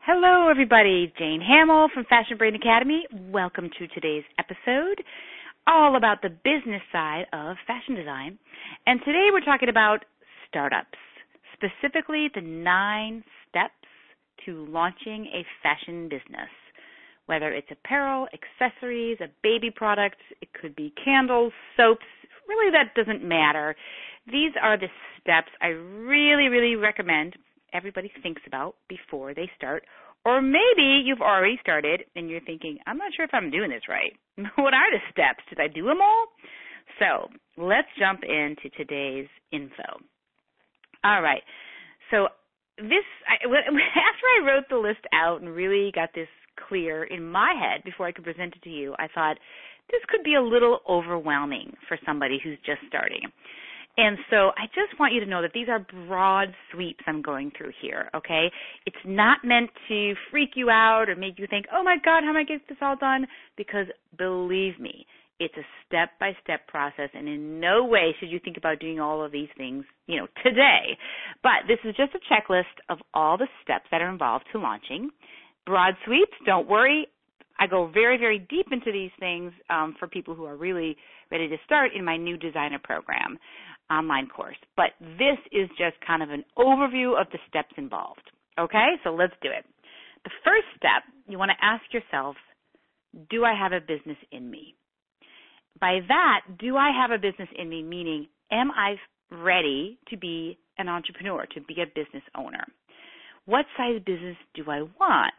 Hello, everybody. Jane Hamill from Fashion Brain Academy. Welcome to today's episode, all about the business side of fashion design. And today we're talking about startups, specifically the 9 steps to launching a fashion business. Whether it's apparel, accessories, a baby product, it could be candles, soaps, really that doesn't matter. These are the steps I really recommend everybody thinks about before they start. Or maybe you've already started and you're thinking, I'm not sure if I'm doing this right. What are the steps? Did I do them all? So let's jump into today's info. All right. So after I wrote the list out and really got this clear in my head before I could present it to you, I thought this could be a little overwhelming for somebody who's just starting. And so I just want you to know that these are broad sweeps I'm going through here, okay? It's not meant to freak you out or make you think, oh, my God, how am I going to get this all done? Because believe me, it's a step-by-step process, and in no way should you think about doing all of these things, today. But this is just a checklist of all the steps that are involved to launching. Broad sweeps, don't worry. I go very deep into these things for people who are really ready to start in my new designer program online course. But this is just kind of an overview of the steps involved. Okay, so let's do it. The first step, you want to ask yourself, do I have a business in me? By that, do I have a business in me, meaning am I ready to be an entrepreneur, to be a business owner? What size business do I want?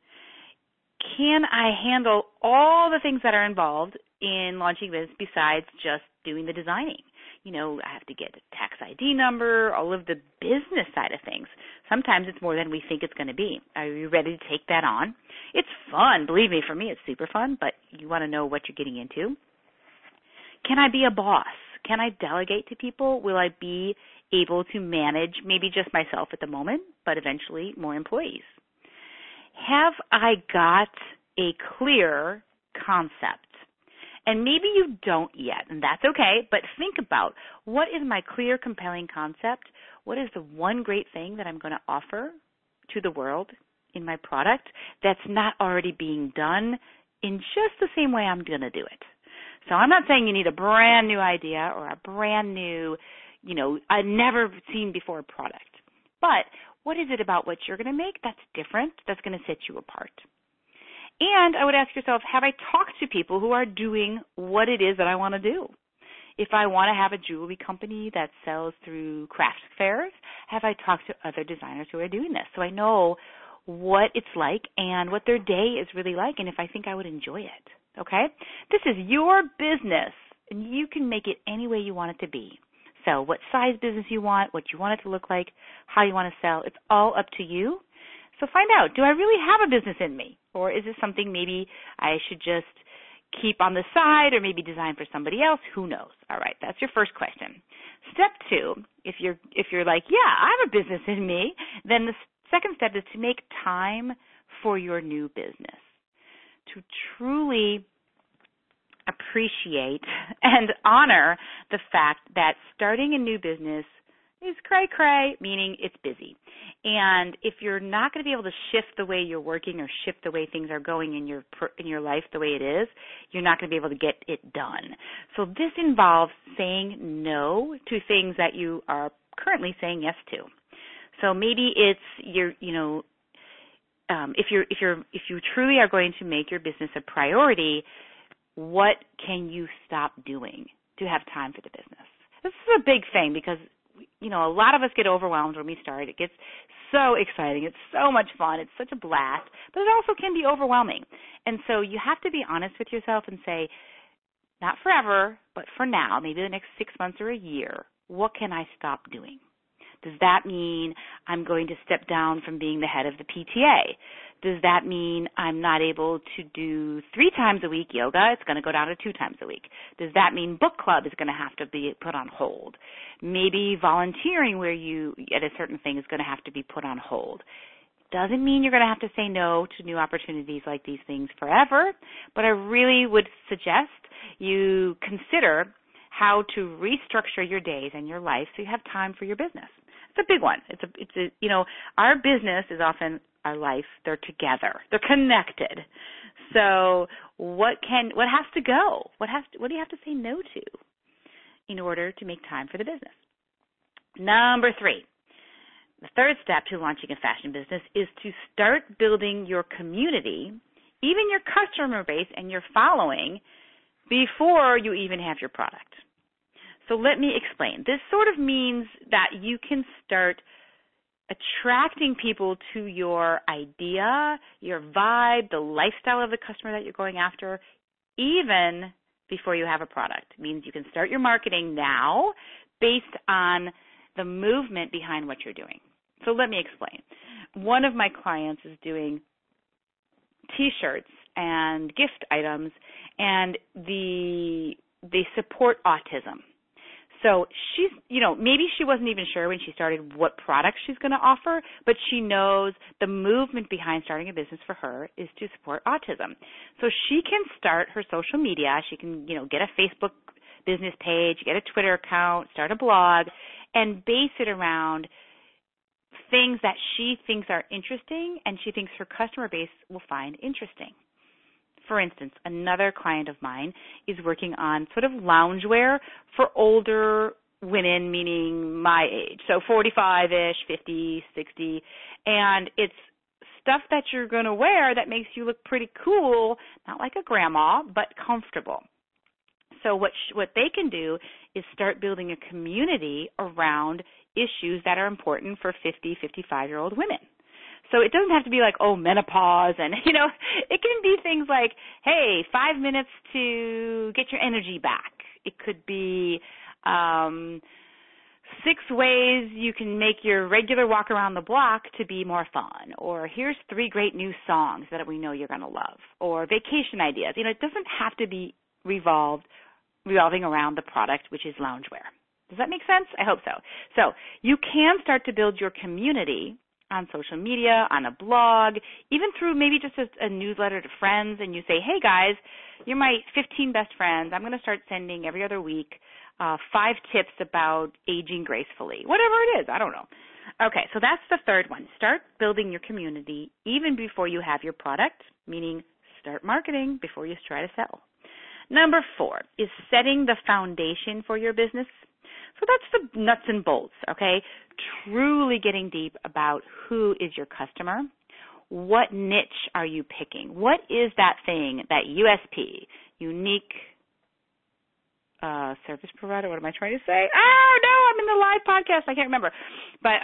Can I handle all the things that are involved in launching this besides just doing the designing? I have to get a tax ID number, all of the business side of things. Sometimes it's more than we think it's going to be. Are you ready to take that on? It's fun. Believe me, for me it's super fun, but you want to know what you're getting into. Can I be a boss? Can I delegate to people? Will I be able to manage maybe just myself at the moment, but eventually more employees? Have I got a clear concept? And maybe you don't yet, and that's okay, but think about what is my clear, compelling concept? What is the one great thing that I'm going to offer to the world in my product that's not already being done in just the same way I'm going to do it? So I'm not saying you need a brand new idea or a brand new, a never seen before product. But what is it about what you're going to make that's different, that's going to set you apart? And I would ask yourself, have I talked to people who are doing what it is that I want to do? If I want to have a jewelry company that sells through craft fairs, have I talked to other designers who are doing this? So I know what it's like and what their day is really like and if I think I would enjoy it, okay? This is your business, and you can make it any way you want it to be. So what size business you want, what you want it to look like, how you want to sell, it's all up to you. So find out, do I really have a business in me? Or is this something maybe I should just keep on the side or maybe design for somebody else? Who knows? All right, that's your first question. Step 2, if you're like, yeah, I have a business in me, then the second step is to make time for your new business, to truly appreciate and honor the fact that starting a new business is cray-cray, meaning it's busy. And if you're not going to be able to shift the way you're working or shift the way things are going in your life the way it is, you're not going to be able to get it done. So this involves saying no to things that you are currently saying yes to. So maybe it's if you truly are going to make your business a priority, what can you stop doing to have time for the business? This is a big thing because a lot of us get overwhelmed when we start. It gets so exciting. It's so much fun. It's such a blast. But it also can be overwhelming. And so you have to be honest with yourself and say, not forever, but for now, maybe the next 6 months or a year, what can I stop doing? Does that mean I'm going to step down from being the head of the PTA? Does that mean I'm not able to do 3 times a week yoga? It's going to go down to 2 times a week. Does that mean book club is going to have to be put on hold? Maybe volunteering where you at a certain thing is going to have to be put on hold. Doesn't mean you're going to have to say no to new opportunities like these things forever, but I really would suggest you consider how to restructure your days and your life so you have time for your business. It's a big one. It's a, our business is often our life. They're together. They're connected. So what has to go? What do you have to say no to in order to make time for the business? Number 3, the third step to launching a fashion business is to start building your community, even your customer base and your following, before you even have your product. So let me explain. This sort of means that you can start attracting people to your idea, your vibe, the lifestyle of the customer that you're going after, even before you have a product. It means you can start your marketing now based on the movement behind what you're doing. So let me explain. One of my clients is doing T-shirts and gift items, and they support autism. So she's, maybe she wasn't even sure when she started what products she's going to offer, but she knows the movement behind starting a business for her is to support autism. So she can start her social media. She can, get a Facebook business page, get a Twitter account, start a blog, and base it around things that she thinks are interesting and she thinks her customer base will find interesting. For instance, another client of mine is working on sort of loungewear for older women, meaning my age, so 45-ish, 50, 60, and it's stuff that you're going to wear that makes you look pretty cool, not like a grandma, but comfortable. So what they can do is start building a community around issues that are important for 50, 55-year-old women. So it doesn't have to be like, menopause, and, it can be things like, hey, 5 minutes to get your energy back. It could be 6 ways you can make your regular walk around the block to be more fun, or here's 3 great new songs that we know you're going to love, or vacation ideas. It doesn't have to be revolving around the product, which is loungewear. Does that make sense? I hope so. So you can start to build your community on social media, on a blog, even through maybe just a newsletter to friends, and you say, hey guys, you're my 15 best friends. I'm going to start sending every other week 5 tips about aging gracefully. Whatever it is, I don't know. Okay, so that's the third one. Start building your community even before you have your product, meaning start marketing before you try to sell. Number 4 is setting the foundation for your business. So that's the nuts and bolts, okay? Truly getting deep about who is your customer. What niche are you picking? What is that thing, that USP, unique service provider? What am I trying to say? Oh, no, I'm in the live podcast. I can't remember. But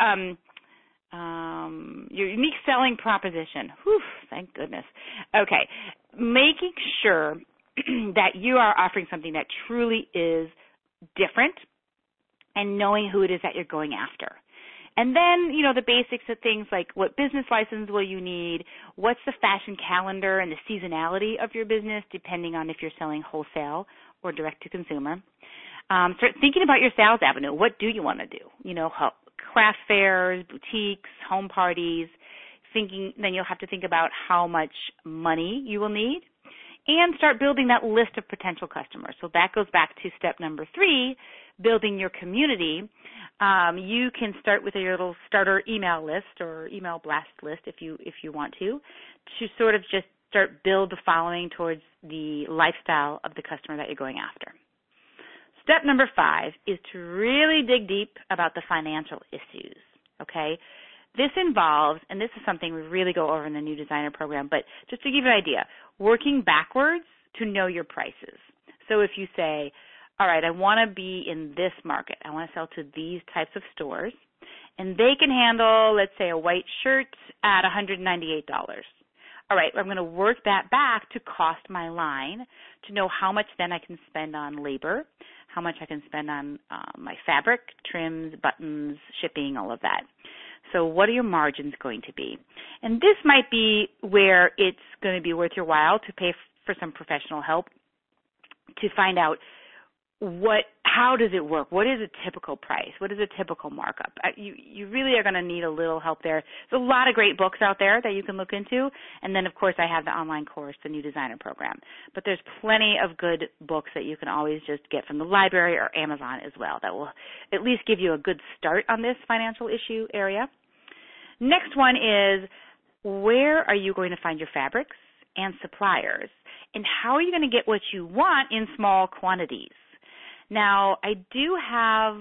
your unique selling proposition. Whew, thank goodness. Okay, making sure that you are offering something that truly is different and knowing who it is that you're going after. And then, the basics of things like what business license will you need, what's the fashion calendar and the seasonality of your business, depending on if you're selling wholesale or direct to consumer. Start thinking about your sales avenue. What do you want to do? Craft fairs, boutiques, home parties. Then you'll have to think about how much money you will need, and start building that list of potential customers. So that goes back to step number 3, building your community. You can start with your little starter email list or email blast list if you want to sort of just build the following towards the lifestyle of the customer that you're going after. Step number 5 is to really dig deep about the financial issues, okay? This involves, and this is something we really go over in the New Designer program, but just to give you an idea, working backwards to know your prices. So if you say, all right, I want to be in this market. I want to sell to these types of stores, and they can handle, let's say, a white shirt at $198. All right, I'm going to work that back to cost my line to know how much then I can spend on labor, how much I can spend on my fabric, trims, buttons, shipping, all of that. So what are your margins going to be? And this might be where it's going to be worth your while to pay for some professional help to find out how does it work? What is a typical price? What is a typical markup? You really are going to need a little help there. There's a lot of great books out there that you can look into. And then, of course, I have the online course, the New Designer Program. But there's plenty of good books that you can always just get from the library or Amazon as well that will at least give you a good start on this financial issue area. Next one is, where are you going to find your fabrics and suppliers? And how are you going to get what you want in small quantities? Now, I do have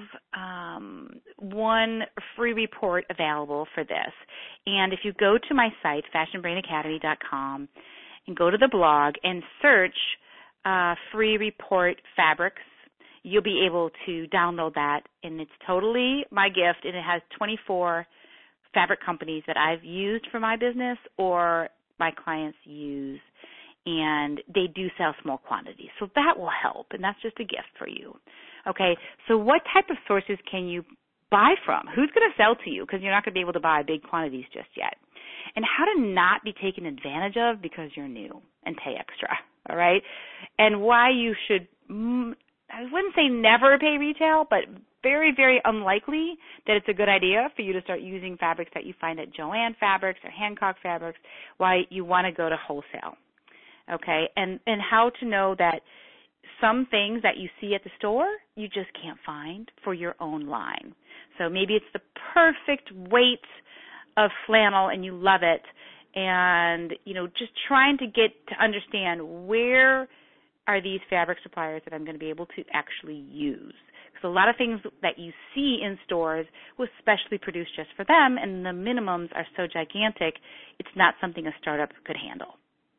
one free report available for this. And if you go to my site, fashionbrainacademy.com, and go to the blog and search free report fabrics, you'll be able to download that. And it's totally my gift, and it has 24 fabric companies that I've used for my business or my clients use. And they do sell small quantities. So that will help, and that's just a gift for you. Okay, so what type of sources can you buy from? Who's going to sell to you? Because you're not going to be able to buy big quantities just yet. And how to not be taken advantage of because you're new and pay extra, all right? And why you should, I wouldn't say never pay retail, but very, very unlikely that it's a good idea for you to start using fabrics that you find at Joann Fabrics or Hancock Fabrics, why you want to go to wholesale. Okay, and how to know that some things that you see at the store you just can't find for your own line. So maybe it's the perfect weight of flannel and you love it, and just trying to get to understand where are these fabric suppliers that I'm going to be able to actually use. Because a lot of things that you see in stores was specially produced just for them, and the minimums are so gigantic it's not something a startup could handle.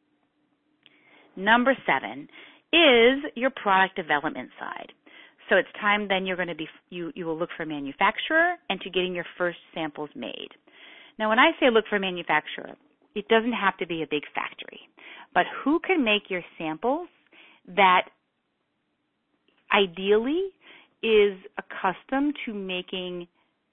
Number 7 is your product development side. So it's time then you're going to be, you will look for a manufacturer and to getting your first samples made. Now when I say look for a manufacturer, it doesn't have to be a big factory, but who can make your samples that ideally is accustomed to making,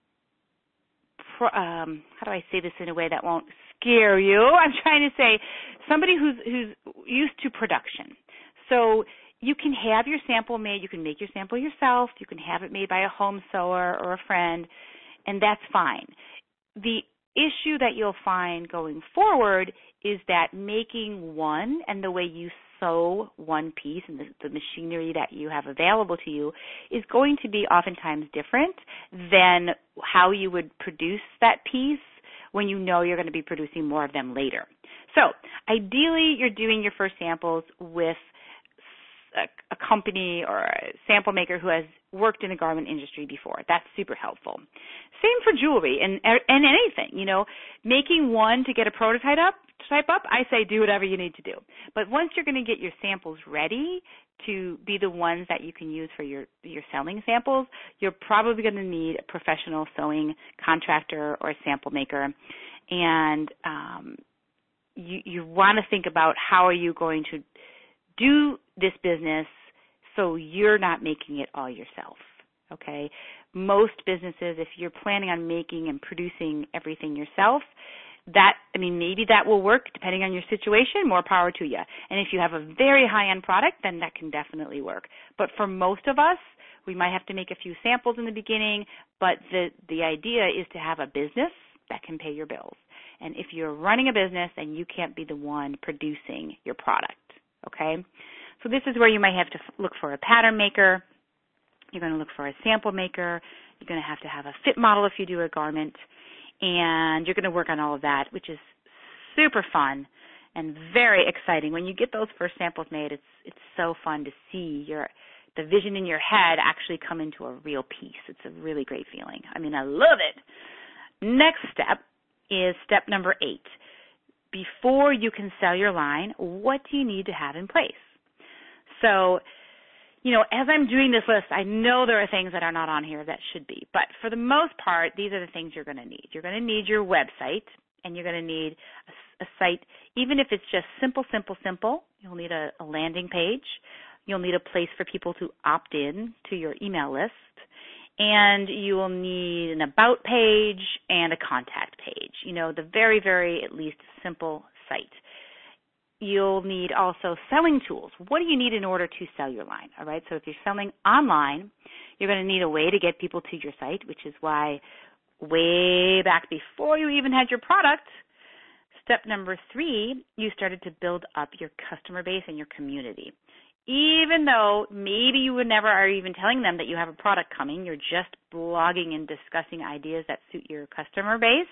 how do I say this in a way that won't scare you? I'm trying to say somebody who's used to production. So you can have your sample made. You can make your sample yourself. You can have it made by a home sewer or a friend, and that's fine. The issue that you'll find going forward is that making one and the way you sew one piece and the machinery that you have available to you is going to be oftentimes different than how you would produce that piece when you know you're going to be producing more of them later. So ideally, you're doing your first samples with a company or a sample maker who has worked in the garment industry before. That's super helpful. Same for jewelry and anything, making one to get a prototype up, I say do whatever you need to do. But once you're going to get your samples ready to be the ones that you can use for your selling samples, you're probably going to need a professional sewing contractor or a sample maker. And you want to think about how are you going to do this business so you're not making it all yourself, okay? Most businesses, if you're planning on making and producing everything yourself, maybe that will work depending on your situation, more power to you. And if you have a very high-end product, then that can definitely work. But for most of us, we might have to make a few samples in the beginning, but the idea is to have a business that can pay your bills. And if you're running a business, then you can't be the one producing your product, okay? So this is where you might have to look for a pattern maker. You're going to look for a sample maker. You're going to have a fit model if you do a garment. And you're going to work on all of that, which is super fun and very exciting. When you get those first samples made, it's so fun to see the vision in your head actually come into a real piece. It's a really great feeling. I love it. Next step is step number 8. Before you can sell your line, what do you need to have in place? So, as I'm doing this list, I know there are things that are not on here that should be. But for the most part, these are the things you're going to need. You're going to need your website, and you're going to need a site, even if it's just simple. You'll need a landing page. You'll need a place for people to opt in to your email list. And you will need an about page and a contact page. The very, very, at least, simple site. you'll need also selling tools. What do you need in order to sell your line? All right, so if you're selling online, you're going to need a way to get people to your site, which is why way back before you even had your product, step number 3, you started to build up your customer base and your community. Even though maybe you would never are even telling them that you have a product coming, you're just blogging and discussing ideas that suit your customer base.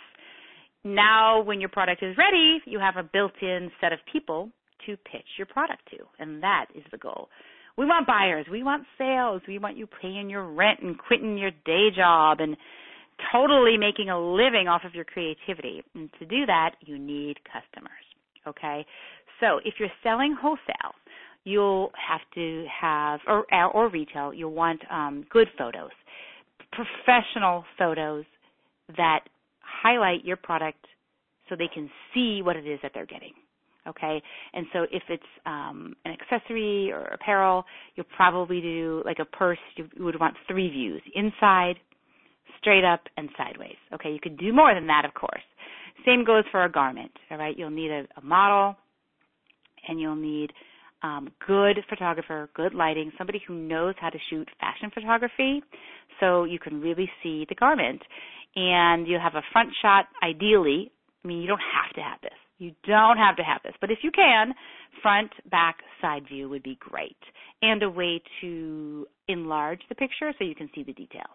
Now, when your product is ready, you have a built-in set of people to pitch your product to, and that is the goal. We want buyers. We want sales. We want you paying your rent and quitting your day job and totally making a living off of your creativity. And to do that, you need customers, okay? So if you're selling wholesale, you'll have to have, or retail, you'll want good photos, professional photos that highlight your product so they can see what it is that they're getting, okay? And so if it's an accessory or apparel, you'll probably do like a purse, you would want 3 views, inside, straight up, and sideways, okay? You could do more than that, of course. Same goes for a garment, all right? You'll need a model, and you'll need good photographer, good lighting, somebody who knows how to shoot fashion photography so you can really see the garment. And you'll have a front shot, ideally. I mean, you don't have to have this. You don't have to have this. But if you can, front, back, side view would be great. And a way to enlarge the picture so you can see the details.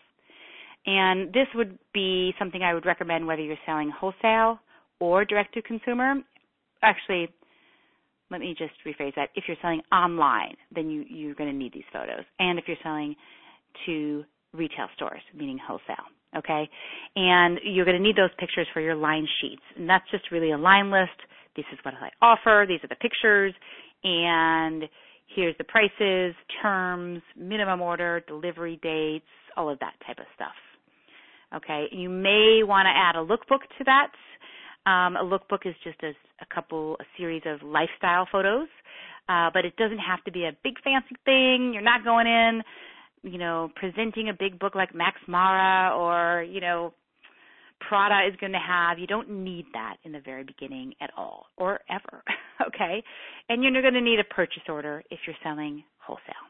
And this would be something I would recommend whether you're selling wholesale or direct-to-consumer. Actually, let me just rephrase that. If you're selling online, then you're going to need these photos. And if you're selling to retail stores, meaning wholesale, okay? And you're going to need those pictures for your line sheets. And that's just really a line list. This is what I offer. These are the pictures. And here's the prices, terms, minimum order, delivery dates, all of that type of stuff. Okay, you may want to add a lookbook to that. A lookbook is just a series of lifestyle photos, but it doesn't have to be a big fancy thing. You're not going in, presenting a big book like Max Mara or, Prada is going to have. You don't need that in the very beginning at all or ever, okay? And you're going to need a purchase order if you're selling wholesale.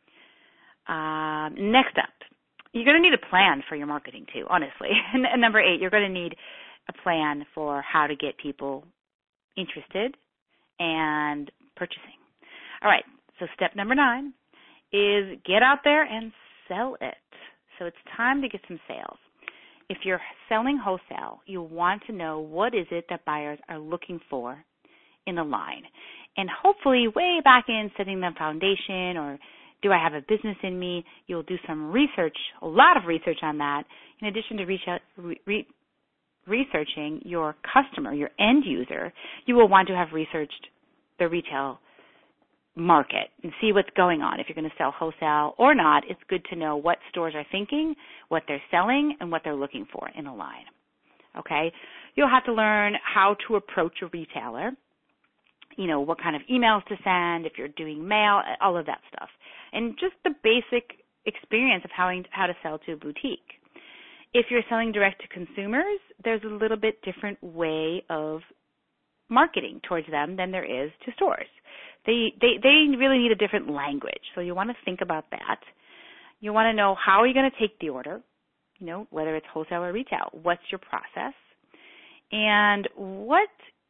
Next up, you're going to need a plan for your marketing too, honestly. And number 8, you're going to need a plan for how to get people interested and purchasing. All right, so step number 9 is get out there and sell it. So it's time to get some sales. If you're selling wholesale, you'll want to know what is it that buyers are looking for in the line. And hopefully way back in setting the foundation or do I have a business in me, you'll do some research, a lot of research on that, in addition to researching your customer, your end user. You will want to have researched the retail market and see what's going on. If you're going to sell wholesale or not, it's good to know what stores are thinking, what they're selling, and what they're looking for in a line. Okay? You'll have to learn how to approach a retailer, what kind of emails to send, if you're doing mail, all of that stuff. And just the basic experience of how to sell to a boutique. If you're selling direct to consumers, there's a little bit different way of marketing towards them than there is to stores. They really need a different language. So you want to think about that. You want to know how are you going to take the order, whether it's wholesale or retail. What's your process? And what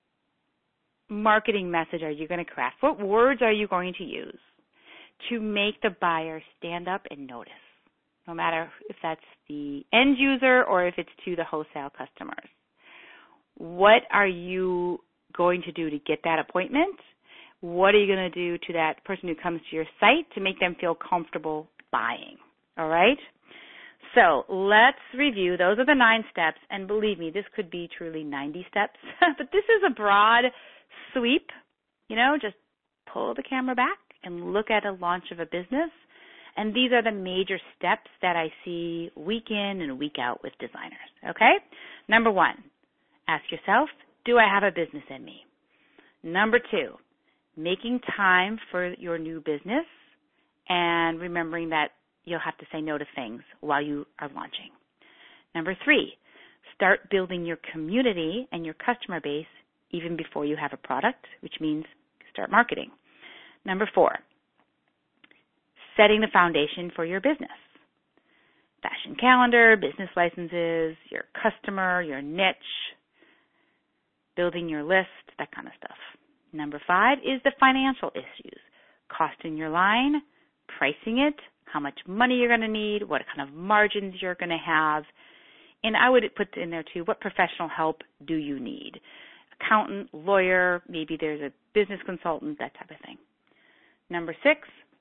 marketing message are you going to craft? What words are you going to use to make the buyer stand up and notice, no matter if that's the end user or if it's to the wholesale customers? What are you going to do to get that appointment? What are you going to do to that person who comes to your site to make them feel comfortable buying? All right? So let's review. Those are the 9 steps, and believe me, this could be truly 90 steps, but this is a broad sweep. Just pull the camera back and look at a launch of a business, and these are the major steps that I see week in and week out with designers, okay? Number 1, ask yourself, do I have a business in me? Number 2, making time for your new business and remembering that you'll have to say no to things while you are launching. Number 3, start building your community and your customer base even before you have a product, which means start marketing. Number 4, setting the foundation for your business. Fashion calendar, business licenses, your customer, your niche, building your list, that kind of stuff. Number 5 is the financial issues. Costing your line, pricing it, how much money you're going to need, what kind of margins you're going to have. And I would put in there too, what professional help do you need? Accountant, lawyer, maybe there's a business consultant, that type of thing. Number 6,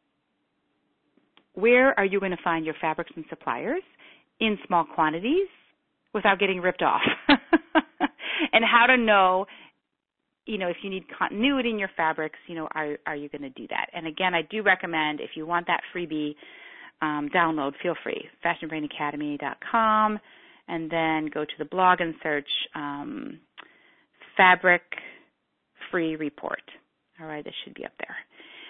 where are you going to find your fabrics and suppliers in small quantities without getting ripped off? And how to know, if you need continuity in your fabrics, are you going to do that? And again, I do recommend, if you want that freebie download, feel free, fashionbrainacademy.com, and then go to the blog and search Fabric Free Report. All right, this should be up there.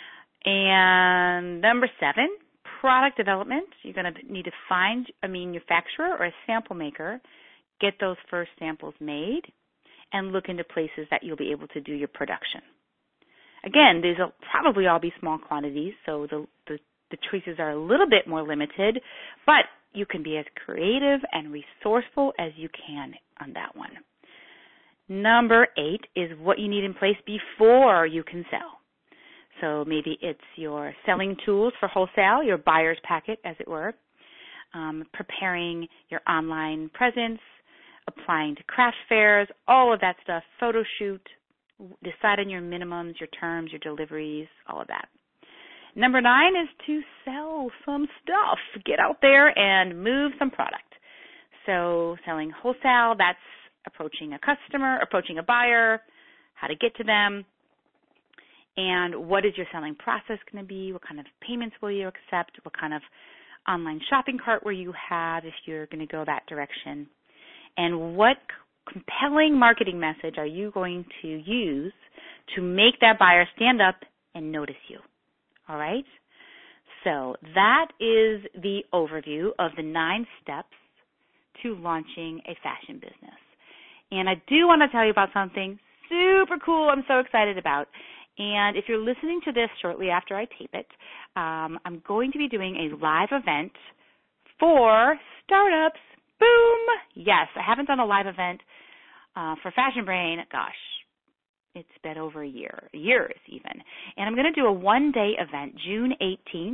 And number 7, product development. You're going to need to find a manufacturer or a sample maker, get those first samples made, and look into places that you'll be able to do your production. Again, these will probably all be small quantities, so the choices are a little bit more limited, but you can be as creative and resourceful as you can on that one. Number 8 is what you need in place before you can sell. So maybe it's your selling tools for wholesale, your buyer's packet, as it were, preparing your online presence, applying to craft fairs, all of that stuff, photo shoot, decide on your minimums, your terms, your deliveries, all of that. Number 9 is to sell some stuff. Get out there and move some product. So selling wholesale, that's approaching a customer, approaching a buyer, how to get to them, and what is your selling process going to be? What kind of payments will you accept? What kind of online shopping cart will you have if you're going to go that direction? And what compelling marketing message are you going to use to make that buyer stand up and notice you? All right? So that is the overview of the 9 steps to launching a fashion business. And I do want to tell you about something super cool I'm so excited about. And if you're listening to this shortly after I tape it, I'm going to be doing a live event for startups. Boom! Yes, I haven't done a live event for Fashion Brain. Gosh, it's been over years even. And I'm going to do a one-day event, June 18th,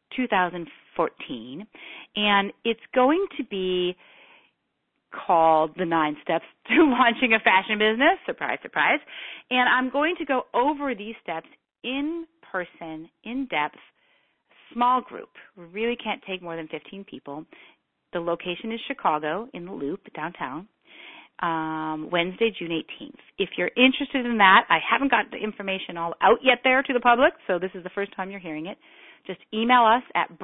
2014. And it's going to be called The 9 Steps to Launching a Fashion Business. Surprise, surprise. And I'm going to go over these steps in person, in depth, small group. We really can't take more than 15 people. The location is Chicago in the Loop, downtown, Wednesday, June 18th. If you're interested in that, I haven't got the information all out yet there to the public, so this is the first time you're hearing it. Just email us at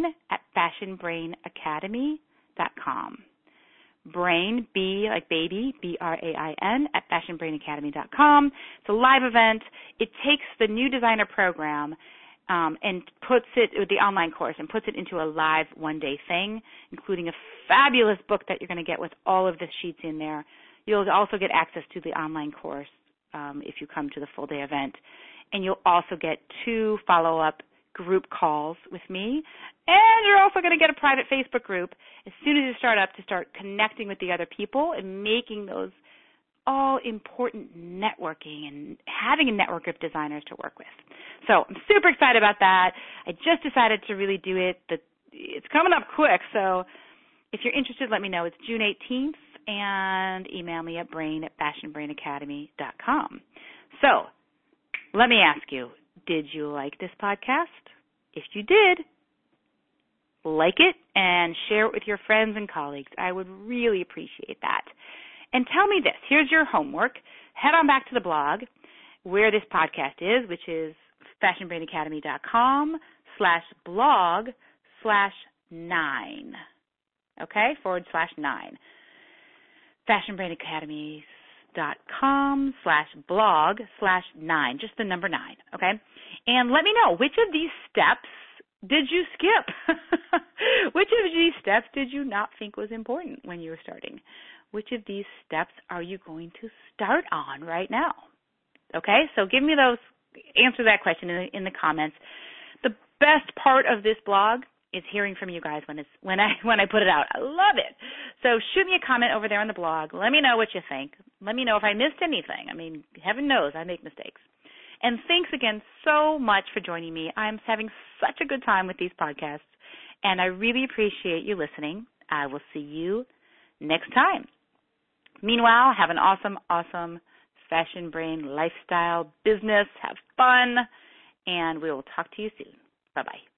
brain@fashionbrainacademy.com. Brain, B like baby, BRAIN, at fashionbrainacademy.com. It's a live event. It takes the new designer program and puts it with the online course and puts it into a live one-day thing, including a fabulous book that you're going to get with all of the sheets in there. You'll also get access to the online course if you come to the full-day event. And you'll also get 2 follow-up group calls with me. And you're also going to get a private Facebook group as soon as you start up to start connecting with the other people and making those all important networking and having a network of designers to work with. So I'm super excited about that. I just decided to really do it. It's coming up quick, so if you're interested, let me know. It's June 18th, and email me at brain@fashionbrainacademy.com. So let me ask you, did you like this podcast? If you did, like it and share it with your friends and colleagues. I would really appreciate that. And tell me this. Here's your homework. Head on back to the blog where this podcast is, which is fashionbrainacademy.com/blog/9. Okay, /9. fashionbrainacademy.com/blog/9, just the number 9, okay? And let me know, which of these steps did you skip? Which of these steps did you not think was important when you were starting? Which of these steps are you going to start on right now? Okay, so give me those answer that question in the comments. The best part of this blog is hearing from you guys when I put it out. I love it. So shoot me a comment over there on the blog. Let me know what you think. Let me know if I missed anything. I mean, heaven knows I make mistakes. And thanks again so much for joining me. I'm having such a good time with these podcasts, and I really appreciate you listening. I will see you next time. Meanwhile, have an awesome, awesome Fashion Brain lifestyle business. Have fun, and we will talk to you soon. Bye-bye.